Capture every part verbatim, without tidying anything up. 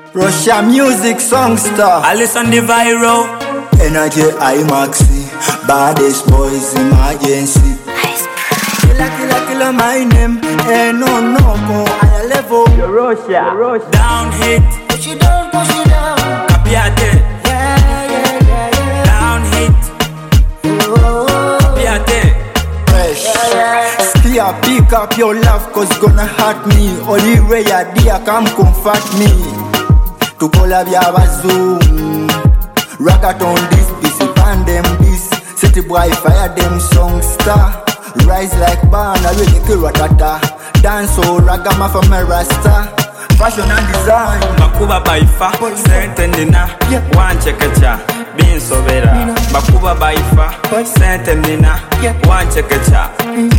Russia music songster. Alice on the viral. Energy I Maxi. Baddest boys emergency. Killer, killer, killer my name. Eh no no go higher level. Russia. Russia. Down hit. Push it down, push it down. Capiate. Yeah, yeah, yeah, yeah. Down hit. Oh, Capiate. Fresh. yeah, yeah. Spear, pick up your love cause gonna hurt me. Only way a dear come comfort me. To collab ya bazoom. Ragaton this, busy pan them this. City boy fire them songster. Rise like banner, really kill ratata. Dance so ragama from a rasta. Fashion and design. Makuba baifa. Sente nina. One chekecha. Bin sobera. Makuba baifa. Sente nina. One chekecha.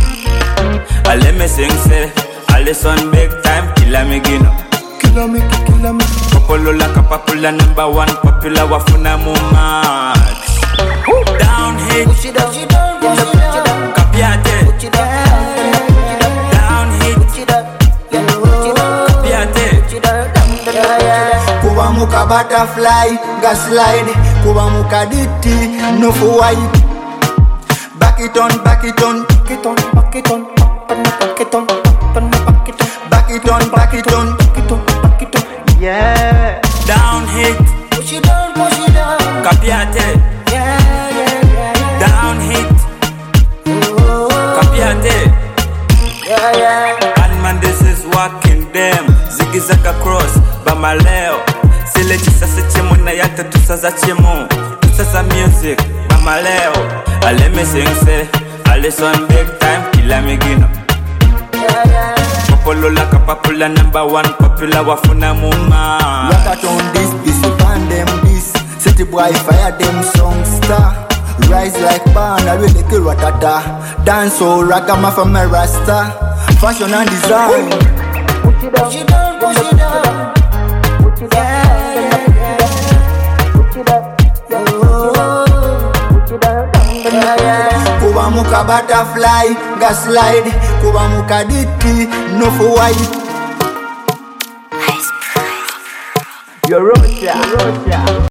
Ale me sing say. Alison big time. Killa me gino. Killer me, killer me. Popolo la kapapula number one. Popular wafuna mumat. Down hit. Push it down, push it down, push it down. Capiate. Push it down, Down hit. push it down, yeah, push it down, Capiate. push it down, yeah, yeah. Kuba muka butterfly, ga slide. Kuba muka diti, no for white. Back it on, back it on, Back it on, back it on, back it on, back it on, back it on, back it on, back it on. back it on, back it on. Yeah. Down hit. Push it down, push it down. Capiate. Yeah, yeah, yeah, yeah. Down hit. Oh, Capiate. yeah, yeah. And man, this is walking them. Ziggy zaka cross, bamaleo. Sile chisasa chemo na yata tusaza chemo. Tusaza music, bamaleo. Ale me sing say, Alison big time, kila me gino. Yeah, yeah. Popolo la kapapula number one, popular wafuna muma. Ragaton this, busy pan them this. City boy fire them songster. Rise like banner, really kill ratata. Dance so ragama from a rasta. Fashion and design. Push it down, push it down, push it down. Push it down, yeah, yeah, yeah. Push it down, oh, push it down, yeah, yeah. Kuba muka butterfly, ga slide. Kuba muka diti, no for white. You're Russia, Russia.